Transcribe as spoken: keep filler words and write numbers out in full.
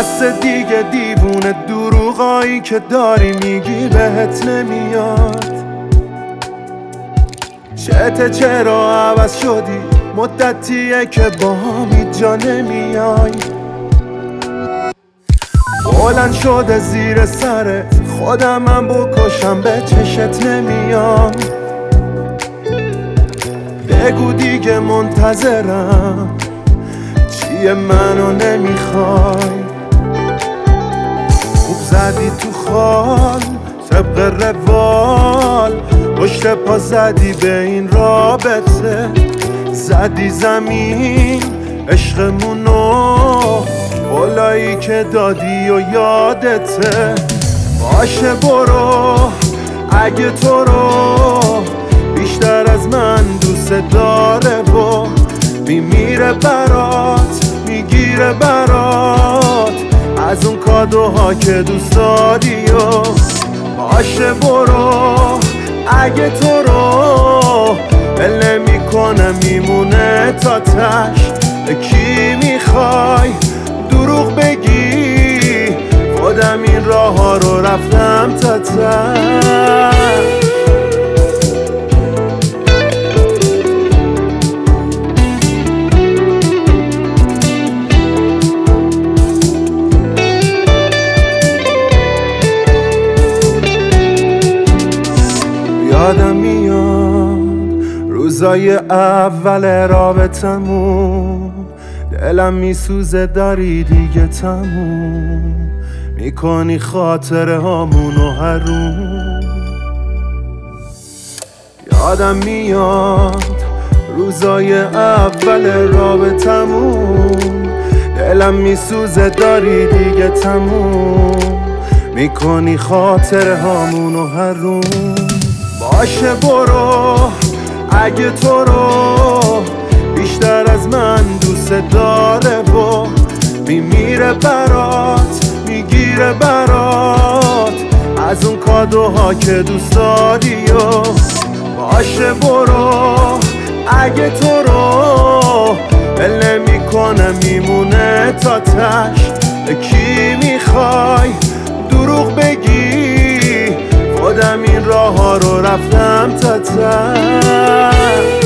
بس دیگه دیوونه دروغایی که داری میگی بهت نمیاد. چته چرا عوض شدی؟ مدتیه که با هم جا نمیای. بلند شده زیر سرت خودمم بکشم به چشت نمیام. بگو دیگه منتظرم چیه منو نمیخوای. خوب زدی تو خال طبق روال، پشت پا زدی به این رابطه. زدی زمین عشقمونو، قولایی که دادی و یادته. باشه برو اگه تو رو بیشتر از من دوست داره و میمیره برات میگیره برات از اون کادوها که دوست داری. و باشه برو اگه تو رو بله میکنه میمونه تا تش. به کی میخوای دروغ بگی؟ خودم این راه ها رو رفتم تا تش. یادم میاد روزای اول رابطمون، دلم میسوزه داری دیگه تموم میکنی خاطره هامونو حروم. یادم میاد روزای اول رابطمون، دلم میسوزه داری دیگه تموم میکنی خاطره هامونو حروم. باشه برو اگه تو رو بیشتر از من دوست داره و میمیره برات میگیره برات از اون کادوها که دوست داری. و باشه برو اگه تو رو بله میکنه میمونه تا تش. به کی میخوای دروغ بگی؟ خودم این راه ها رو رفتم تا تش.